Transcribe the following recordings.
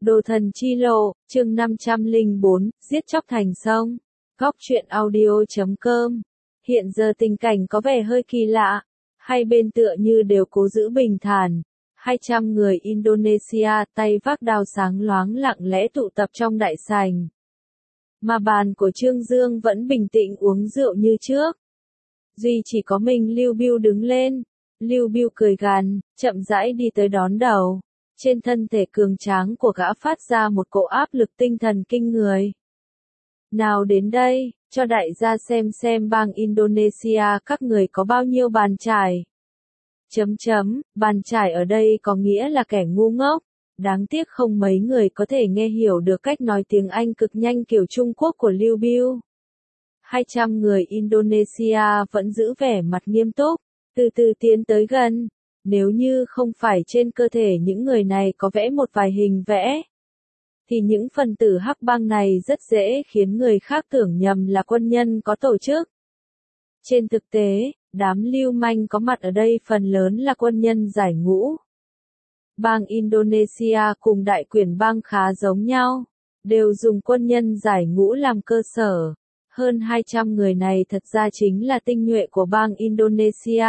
Đồ thần chi lộ, chương 504, giết chóc thành sông. Góc truyện audio.com. Hiện giờ tình cảnh có vẻ hơi kỳ lạ. Hai bên tựa như đều cố giữ bình thản. 200 người Indonesia tay vác đao sáng loáng lặng lẽ tụ tập trong đại sảnh. Mà bàn của Trương Dương vẫn bình tĩnh uống rượu như trước. Duy chỉ có mình Lưu Bưu đứng lên. Lưu Bưu cười gằn, chậm rãi đi tới đón đầu. Trên thân thể cường tráng của gã phát ra một cỗ áp lực tinh thần kinh người. Nào đến đây, cho đại gia xem bang Indonesia các người có bao nhiêu bàn chải. Bàn chải ở đây có nghĩa là kẻ ngu ngốc. Đáng tiếc không mấy người có thể nghe hiểu được cách nói tiếng Anh cực nhanh kiểu Trung Quốc của Lưu Bưu. 200 người Indonesia vẫn giữ vẻ mặt nghiêm túc, từ từ tiến tới gần. Nếu như không phải trên cơ thể những người này có vẽ một vài hình vẽ, thì những phần tử hắc bang này rất dễ khiến người khác tưởng nhầm là quân nhân có tổ chức. Trên thực tế, đám lưu manh có mặt ở đây phần lớn là quân nhân giải ngũ. Bang Indonesia cùng đại quyển bang khá giống nhau, đều dùng quân nhân giải ngũ làm cơ sở. Hơn 200 người này thật ra chính là tinh nhuệ của bang Indonesia.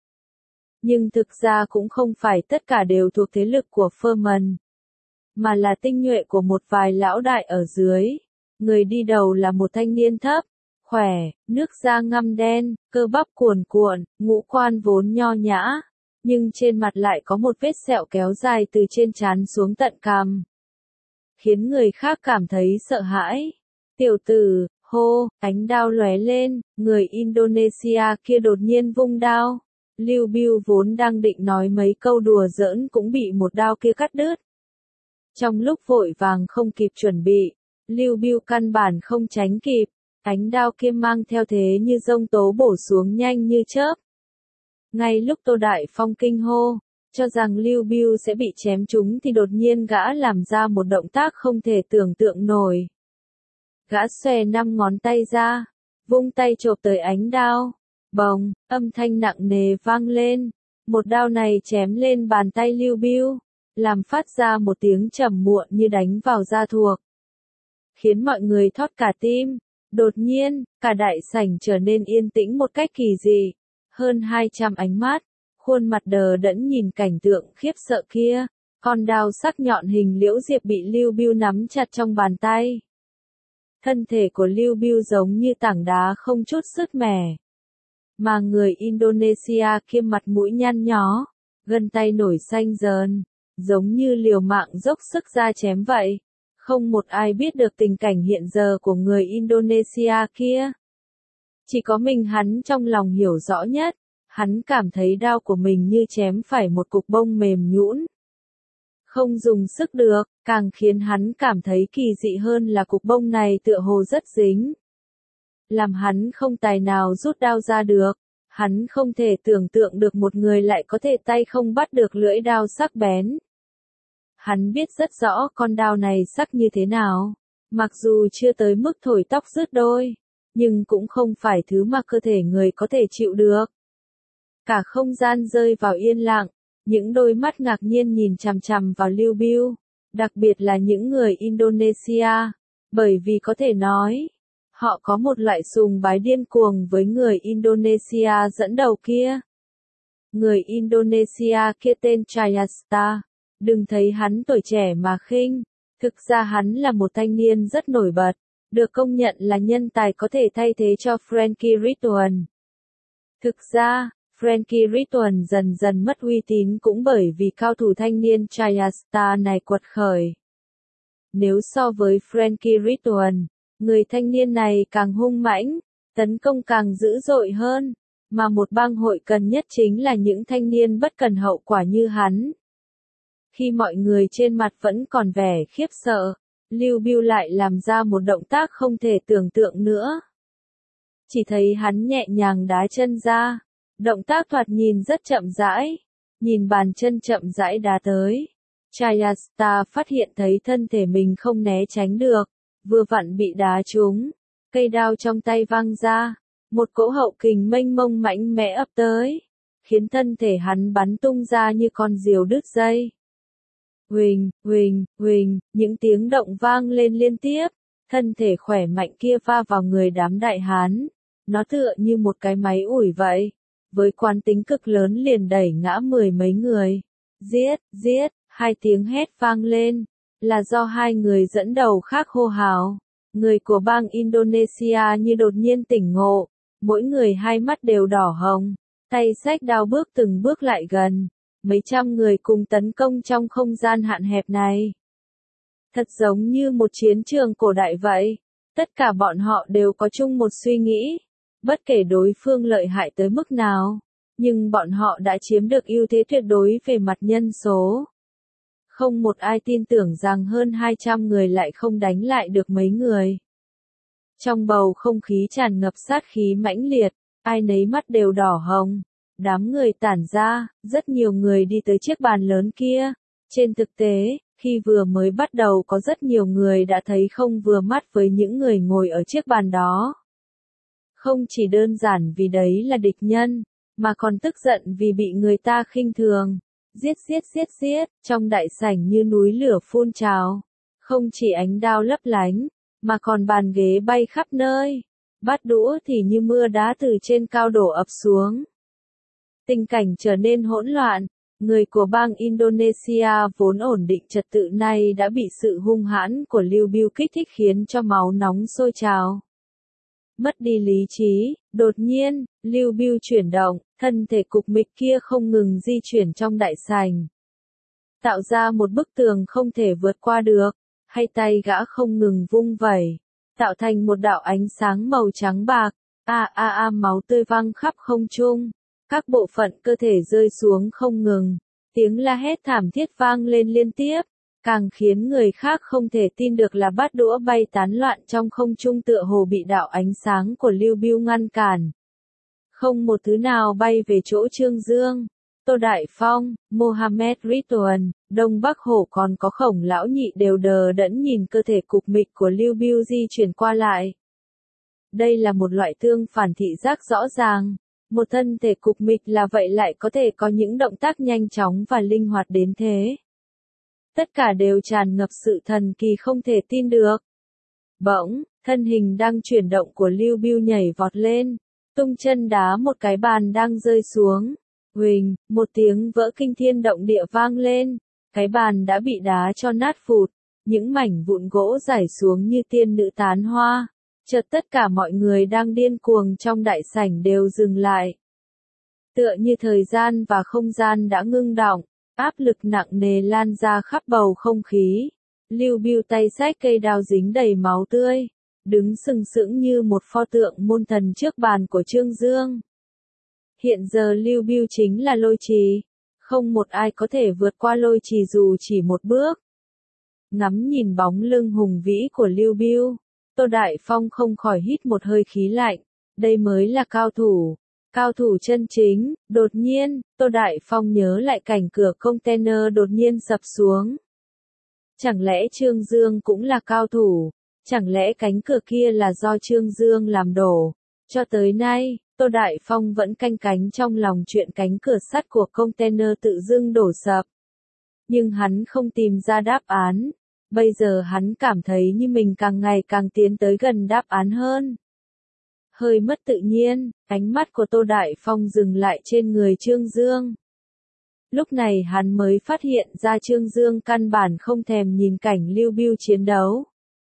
Nhưng thực ra cũng không phải tất cả đều thuộc thế lực của Firman, mà là tinh nhuệ của một vài lão đại ở dưới. Người đi đầu là một thanh niên thấp, khỏe, nước da ngăm đen, cơ bắp cuồn cuộn, ngũ quan vốn nho nhã, nhưng trên mặt lại có một vết sẹo kéo dài từ trên trán xuống tận cằm, khiến người khác cảm thấy sợ hãi. Tiểu tử, hô, ánh đao lóe lên, người Indonesia kia đột nhiên vung đao. Lưu Bưu vốn đang định nói mấy câu đùa giỡn cũng bị một đao kia cắt đứt. Trong lúc vội vàng không kịp chuẩn bị, Lưu Bưu căn bản không tránh kịp, ánh đao kia mang theo thế như giông tố bổ xuống nhanh như chớp. Ngay lúc Tô Đại Phong kinh hô, cho rằng Lưu Bưu sẽ bị chém trúng thì đột nhiên gã làm ra một động tác không thể tưởng tượng nổi. Gã xòe 5 ngón tay ra, vung tay chộp tới ánh đao. Bồng, âm thanh nặng nề vang lên, một đao này chém lên bàn tay Lưu Bưu, làm phát ra một tiếng trầm muộn như đánh vào da thuộc, khiến mọi người thót cả tim. Đột nhiên, cả đại sảnh trở nên yên tĩnh một cách kỳ dị. Hơn 200 ánh mắt, khuôn mặt đờ đẫn nhìn cảnh tượng khiếp sợ kia. Con đao sắc nhọn hình liễu diệp bị Lưu Bưu nắm chặt trong bàn tay. Thân thể của Lưu Bưu giống như tảng đá không chút sức mẻ. Mà người Indonesia kia mặt mũi nhăn nhó, gân tay nổi xanh dờn, giống như liều mạng dốc sức ra chém vậy. Không một ai biết được tình cảnh hiện giờ của người Indonesia kia. Chỉ có mình hắn trong lòng hiểu rõ nhất, hắn cảm thấy đao của mình như chém phải một cục bông mềm nhũn. Không dùng sức được, càng khiến hắn cảm thấy kỳ dị hơn là cục bông này tựa hồ rất dính. Làm hắn không tài nào rút đao ra được, hắn không thể tưởng tượng được một người lại có thể tay không bắt được lưỡi đao sắc bén. Hắn biết rất rõ con đao này sắc như thế nào, mặc dù chưa tới mức thổi tóc rứt đôi, nhưng cũng không phải thứ mà cơ thể người có thể chịu được. Cả không gian rơi vào yên lặng, những đôi mắt ngạc nhiên nhìn chằm chằm vào Lưu Bưu, đặc biệt là những người Indonesia, bởi vì có thể nói, họ có một loại sùng bái điên cuồng với người Indonesia dẫn đầu kia. Người Indonesia kia tên Chayasta, đừng thấy hắn tuổi trẻ mà khinh, thực ra hắn là một thanh niên rất nổi bật, được công nhận là nhân tài có thể thay thế cho Frankie Ridwan. Thực ra, Frankie Ridwan dần dần mất uy tín cũng bởi vì cao thủ thanh niên Chayasta này quật khởi. Nếu so với Frankie Ridwan, người thanh niên này càng hung mãnh, tấn công càng dữ dội hơn, mà một bang hội cần nhất chính là những thanh niên bất cần hậu quả như hắn. Khi mọi người trên mặt vẫn còn vẻ khiếp sợ, Lưu Bưu lại làm ra một động tác không thể tưởng tượng nữa. Chỉ thấy hắn nhẹ nhàng đá chân ra, động tác thoạt nhìn rất chậm rãi, nhìn bàn chân chậm rãi đá tới. Chayasta phát hiện thấy thân thể mình không né tránh được, vừa vặn bị đá trúng, cây đao trong tay văng ra, một cỗ hậu kình mênh mông mạnh mẽ ập tới, khiến thân thể hắn bắn tung ra như con diều đứt dây. Huỳnh, huỳnh, huỳnh, những tiếng động vang lên liên tiếp, thân thể khỏe mạnh kia va vào người đám đại hán. Nó tựa như một cái máy ủi vậy, với quán tính cực lớn liền đẩy ngã mười mấy người. Giết, giết, hai tiếng hét vang lên, là do hai người dẫn đầu khác hô hào. Người của bang Indonesia như đột nhiên tỉnh ngộ, mỗi người hai mắt đều đỏ hồng, tay xách đao bước từng bước lại gần. Mấy trăm người cùng tấn công trong không gian hạn hẹp này. Thật giống như một chiến trường cổ đại vậy. Tất cả bọn họ đều có chung một suy nghĩ. Bất kể đối phương lợi hại tới mức nào, nhưng bọn họ đã chiếm được ưu thế tuyệt đối về mặt nhân số. Không một ai tin tưởng rằng hơn 200 người lại không đánh lại được mấy người. Trong bầu không khí tràn ngập sát khí mãnh liệt, ai nấy mắt đều đỏ hồng. Đám người tản ra, rất nhiều người đi tới chiếc bàn lớn kia. Trên thực tế, khi vừa mới bắt đầu có rất nhiều người đã thấy không vừa mắt với những người ngồi ở chiếc bàn đó. Không chỉ đơn giản vì đấy là địch nhân, mà còn tức giận vì bị người ta khinh thường. Giết giết giết giết, trong đại sảnh như núi lửa phun trào. Không chỉ ánh đao lấp lánh, mà còn bàn ghế bay khắp nơi. Bát đũa thì như mưa đá từ trên cao đổ ập xuống. Tình cảnh trở nên hỗn loạn, người của bang Indonesia vốn ổn định trật tự này đã bị sự hung hãn của Lưu Bưu kích thích khiến cho máu nóng sôi trào. Mất đi lý trí, đột nhiên, Lưu Bưu chuyển động, thân thể cục mịch kia không ngừng di chuyển trong đại sảnh. Tạo ra một bức tường không thể vượt qua được, hay tay gã không ngừng vung vẩy, tạo thành một đạo ánh sáng màu trắng bạc, máu tươi văng khắp không trung. Các bộ phận cơ thể rơi xuống không ngừng, tiếng la hét thảm thiết vang lên liên tiếp, càng khiến người khác không thể tin được là bát đũa bay tán loạn trong không trung tựa hồ bị đạo ánh sáng của Lưu Bưu ngăn cản. Không một thứ nào bay về chỗ Trương Dương, Tô Đại Phong, Mohammed Ridwan, Đông Bắc Hổ còn có Khổng Lão Nhị đều đờ đẫn nhìn cơ thể cục mịch của Lưu Bưu di chuyển qua lại. Đây là một loại tương phản thị giác rõ ràng. Một thân thể cục mịch là vậy lại có thể có những động tác nhanh chóng và linh hoạt đến thế. Tất cả đều tràn ngập sự thần kỳ không thể tin được. Bỗng, thân hình đang chuyển động của Lưu Bưu nhảy vọt lên, tung chân đá một cái bàn đang rơi xuống. Huỳnh, một tiếng vỡ kinh thiên động địa vang lên, cái bàn đã bị đá cho nát phụt, những mảnh vụn gỗ rải xuống như tiên nữ tán hoa. Chợt tất cả mọi người đang điên cuồng trong đại sảnh đều dừng lại. Tựa như thời gian và không gian đã ngưng đọng, áp lực nặng nề lan ra khắp bầu không khí. Lưu Bưu tay xách cây đao dính đầy máu tươi, đứng sừng sững như một pho tượng môn thần trước bàn của Trương Dương. Hiện giờ Lưu Bưu chính là Lôi Trì, không một ai có thể vượt qua Lôi Trì dù chỉ một bước. Ngắm nhìn bóng lưng hùng vĩ của Lưu Bưu, Tô Đại Phong không khỏi hít một hơi khí lạnh, đây mới là cao thủ chân chính. Đột nhiên, Tô Đại Phong nhớ lại cảnh cửa container đột nhiên sập xuống. Chẳng lẽ Trương Dương cũng là cao thủ, chẳng lẽ cánh cửa kia là do Trương Dương làm đổ? Cho tới nay, Tô Đại Phong vẫn canh cánh trong lòng chuyện cánh cửa sắt của container tự dưng đổ sập. Nhưng hắn không tìm ra đáp án. Bây giờ hắn cảm thấy như mình càng ngày càng tiến tới gần đáp án hơn. Hơi mất tự nhiên, ánh mắt của Tô Đại Phong dừng lại trên người Trương Dương. Lúc này hắn mới phát hiện ra Trương Dương căn bản không thèm nhìn cảnh Lưu Bưu chiến đấu,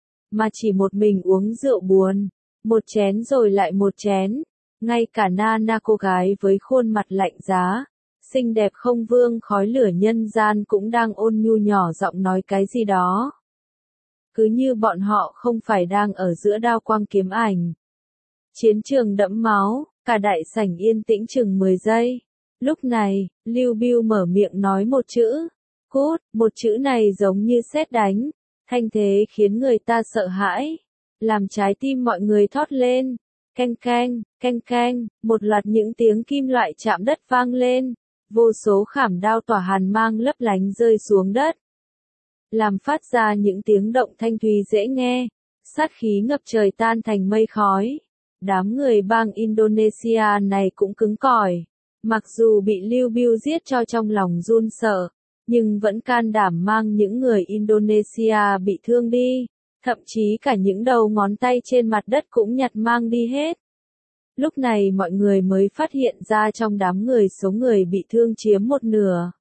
mà chỉ một mình uống rượu buồn, một chén rồi lại một chén. Ngay cả Nana cô gái với khuôn mặt lạnh giá, xinh đẹp không vương khói lửa nhân gian cũng đang ôn nhu nhỏ giọng nói cái gì đó. Cứ như bọn họ không phải đang ở giữa đao quang kiếm ảnh. Chiến trường đẫm máu, cả đại sảnh yên tĩnh chừng 10 giây. Lúc này, Lưu Bưu mở miệng nói một chữ, cút, một chữ này giống như sét đánh, thanh thế khiến người ta sợ hãi, làm trái tim mọi người thót lên. Canh canh, một loạt những tiếng kim loại chạm đất vang lên, vô số khảm đao tỏa hàn mang lấp lánh rơi xuống đất, làm phát ra những tiếng động thanh thúy dễ nghe, sát khí ngập trời tan thành mây khói. Đám người bang Indonesia này cũng cứng cỏi, mặc dù bị Lưu Bưu giết cho trong lòng run sợ, nhưng vẫn can đảm mang những người Indonesia bị thương đi, thậm chí cả những đầu ngón tay trên mặt đất cũng nhặt mang đi hết. Lúc này mọi người mới phát hiện ra trong đám người số người bị thương chiếm một nửa.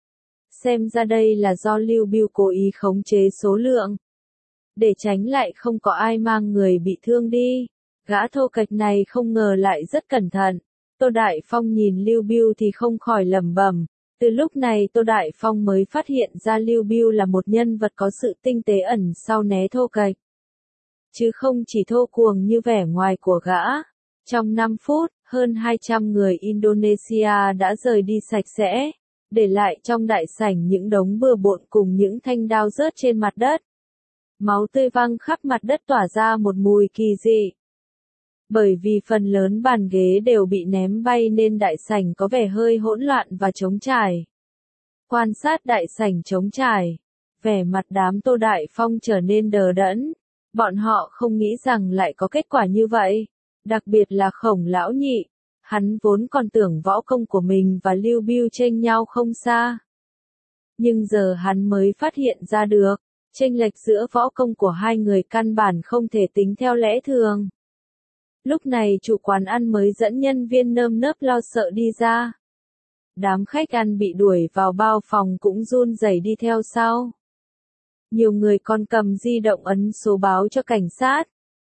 Xem ra đây là do Lưu Bưu cố ý khống chế số lượng, để tránh lại không có ai mang người bị thương đi. Gã thô kệch này không ngờ lại rất cẩn thận. Tô Đại Phong nhìn Lưu Bưu thì không khỏi lẩm bẩm. Từ lúc này Tô Đại Phong mới phát hiện ra Lưu Bưu là một nhân vật có sự tinh tế ẩn sau né thô kệch, chứ không chỉ thô cuồng như vẻ ngoài của gã. Trong 5 phút, hơn 200 người Indonesia đã rời đi sạch sẽ, để lại trong đại sảnh những đống bừa bộn cùng những thanh đao rớt trên mặt đất. Máu tươi văng khắp mặt đất tỏa ra một mùi kỳ dị. Bởi vì phần lớn bàn ghế đều bị ném bay nên đại sảnh có vẻ hơi hỗn loạn và trống trải. Quan sát đại sảnh trống trải, vẻ mặt đám Tô Đại Phong trở nên đờ đẫn. Bọn họ không nghĩ rằng lại có kết quả như vậy. Đặc biệt là Khổng lão nhị. Hắn vốn còn tưởng võ công của mình và Lưu Bưu chênh nhau không xa. Nhưng giờ hắn mới phát hiện ra được, chênh lệch giữa võ công của hai người căn bản không thể tính theo lẽ thường. Lúc này chủ quán ăn mới dẫn nhân viên nơm nớp lo sợ đi ra. Đám khách ăn bị đuổi vào bao phòng cũng run rẩy đi theo sau. Nhiều người còn cầm di động ấn số báo cho cảnh sát.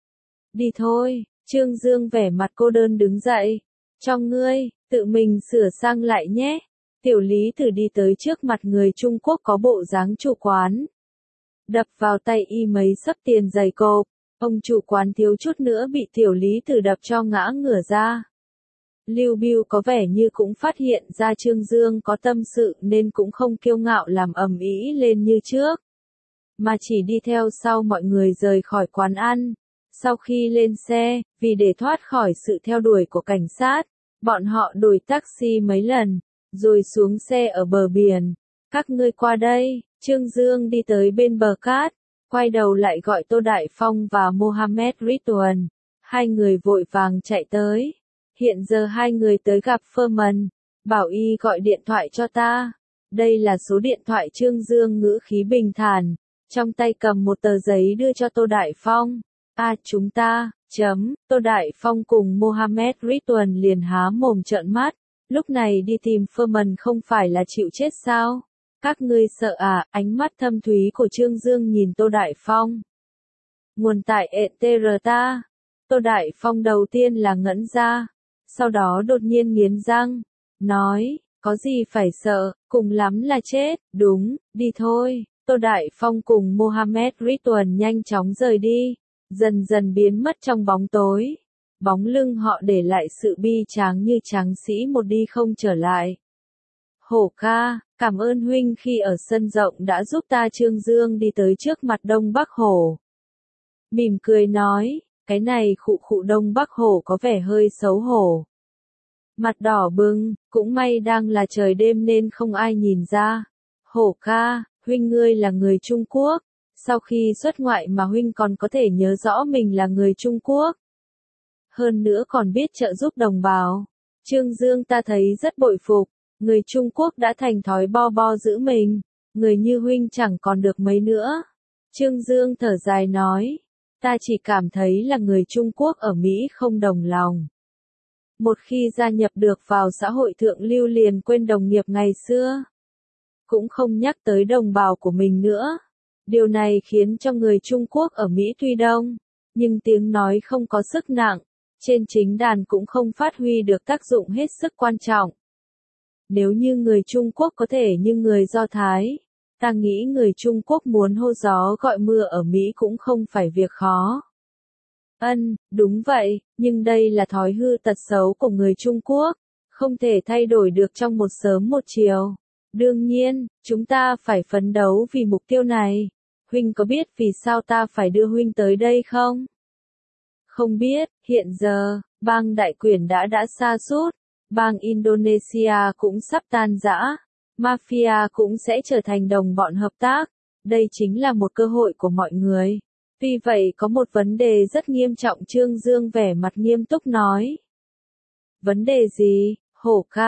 Đi thôi, Trương Dương vẻ mặt cô đơn đứng dậy. Cho ngươi, tự mình sửa sang lại nhé. Tiểu Lý thử đi tới trước mặt người Trung Quốc có bộ dáng chủ quán. Đập vào tay y mấy xấp tiền dày cộp. Ông chủ quán thiếu chút nữa bị Tiểu Lý thử đập cho ngã ngửa ra. Lưu Bưu có vẻ như cũng phát hiện ra Trương Dương có tâm sự nên cũng không kiêu ngạo làm ầm ĩ lên như trước, mà chỉ đi theo sau mọi người rời khỏi quán ăn. Sau khi lên xe, vì để thoát khỏi sự theo đuổi của cảnh sát, bọn họ đổi taxi mấy lần, rồi xuống xe ở bờ biển. Các ngươi qua đây, Trương Dương đi tới bên bờ cát, quay đầu lại gọi Tô Đại Phong và Mohammed Ridwan. Hai người vội vàng chạy tới. Hiện giờ hai người tới gặp Furman, bảo y gọi điện thoại cho ta. Đây là số điện thoại. Trương Dương ngữ khí bình thản, trong tay cầm một tờ giấy đưa cho Tô Đại Phong. Chúng ta, Tô Đại Phong cùng Mohammed Ridwan liền há mồm trợn mắt. Lúc này đi tìm Furman không phải là chịu chết sao? Các ngươi sợ à? Ánh mắt thâm thúy của Trương Dương nhìn Tô Đại Phong. Nguồn tại Eterta. Tô Đại Phong đầu tiên là ngẩn ra, sau đó đột nhiên nghiến răng, nói, có gì phải sợ, cùng lắm là chết. Đúng, đi thôi. Tô Đại Phong cùng Mohammed Ridwan nhanh chóng rời đi, dần dần biến mất trong bóng tối. Bóng lưng họ để lại sự bi tráng như tráng sĩ một đi không trở lại. Hổ ca, cảm ơn huynh khi ở sân rộng đã giúp ta. Trương Dương đi tới trước mặt Đông Bắc Hổ, mỉm cười nói, cái này khụ khụ. Đông Bắc Hổ có vẻ hơi xấu hổ, mặt đỏ bừng, cũng may đang là trời đêm nên không ai nhìn ra. Hổ ca, huynh ngươi là người Trung Quốc, sau khi xuất ngoại mà huynh còn có thể nhớ rõ mình là người Trung Quốc. Hơn nữa còn biết trợ giúp đồng bào. Trương Dương ta thấy rất bội phục, người Trung Quốc đã thành thói bo bo giữ mình, người như huynh chẳng còn được mấy nữa. Trương Dương thở dài nói, ta chỉ cảm thấy là người Trung Quốc ở Mỹ không đồng lòng. Một khi gia nhập được vào xã hội thượng lưu liền quên đồng nghiệp ngày xưa, cũng không nhắc tới đồng bào của mình nữa. Điều này khiến cho người Trung Quốc ở Mỹ tuy đông, nhưng tiếng nói không có sức nặng, trên chính đàn cũng không phát huy được tác dụng hết sức quan trọng. Nếu như người Trung Quốc có thể như người Do Thái, ta nghĩ người Trung Quốc muốn hô gió gọi mưa ở Mỹ cũng không phải việc khó. Đúng vậy, nhưng đây là thói hư tật xấu của người Trung Quốc, không thể thay đổi được trong một sớm một chiều. Đương nhiên, chúng ta phải phấn đấu vì mục tiêu này. Huynh có biết vì sao ta phải đưa huynh tới đây không? Không biết, hiện giờ, bang đại quyền đã sa sút, bang Indonesia cũng sắp tan rã, mafia cũng sẽ trở thành đồng bọn hợp tác. Đây chính là một cơ hội của mọi người. Tuy vậy có một vấn đề rất nghiêm trọng. Trương Dương vẻ mặt nghiêm túc nói. Vấn đề gì? Hổ ca,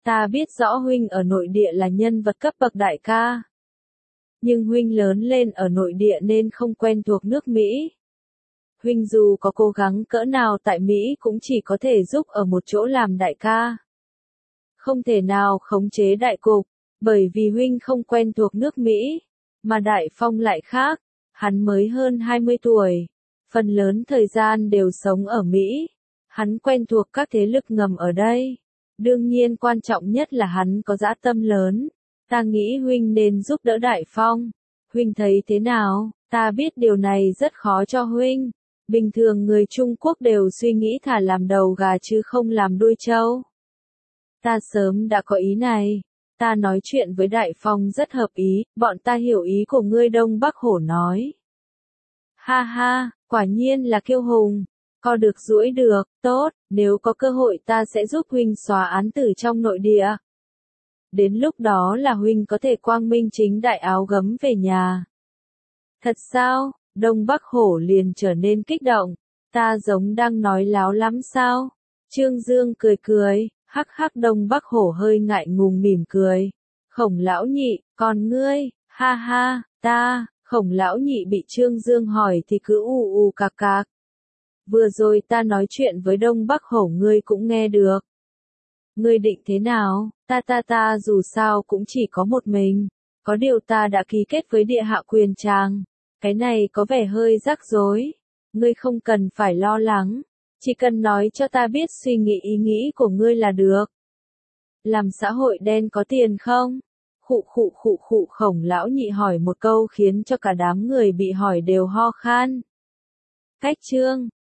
Ta biết rõ huynh ở nội địa là nhân vật cấp bậc đại ca. Nhưng huynh lớn lên ở nội địa nên không quen thuộc nước Mỹ. Huynh dù có cố gắng cỡ nào tại Mỹ cũng chỉ có thể giúp ở một chỗ làm đại ca. Không thể nào khống chế đại cục, bởi vì huynh không quen thuộc nước Mỹ. Mà Đại Phong lại khác, hắn mới hơn 20 tuổi. Phần lớn thời gian đều sống ở Mỹ. Hắn quen thuộc các thế lực ngầm ở đây. Đương nhiên quan trọng nhất là hắn có dã tâm lớn. Ta nghĩ huynh nên giúp đỡ Đại Phong. Huynh thấy thế nào? Ta biết điều này rất khó cho huynh. Bình thường người Trung Quốc đều suy nghĩ thà làm đầu gà chứ không làm đuôi trâu. Ta sớm đã có ý này. Ta nói chuyện với Đại Phong rất hợp ý, bọn ta hiểu ý của ngươi. Đông Bắc Hổ nói. Ha ha, quả nhiên là kiêu hùng. Co được duỗi được, tốt, nếu có cơ hội ta sẽ giúp huynh xóa án tử trong nội địa. Đến lúc đó là huynh có thể quang minh chính đại áo gấm về nhà. Thật sao? Đông Bắc Hổ liền trở nên kích động. Ta giống đang nói láo lắm sao? Trương Dương cười cười, hắc hắc. Đông Bắc Hổ hơi ngại ngùng mỉm cười. Khổng lão nhị, còn ngươi, ha ha, ta, Khổng lão nhị bị Trương Dương hỏi thì cứ ù ù cạc cạc. Vừa rồi ta nói chuyện với Đông Bắc Hổ ngươi cũng nghe được. Ngươi định thế nào? Ta dù sao cũng chỉ có một mình. Có điều ta đã ký kết với địa hạ quyền tràng. Cái này có vẻ hơi rắc rối. Ngươi không cần phải lo lắng. Chỉ cần nói cho ta biết suy nghĩ ý nghĩ của ngươi là được. Làm xã hội đen có tiền không? Khụ. Khổng lão nhị hỏi một câu khiến cho cả đám người bị hỏi đều ho khan. Cách chương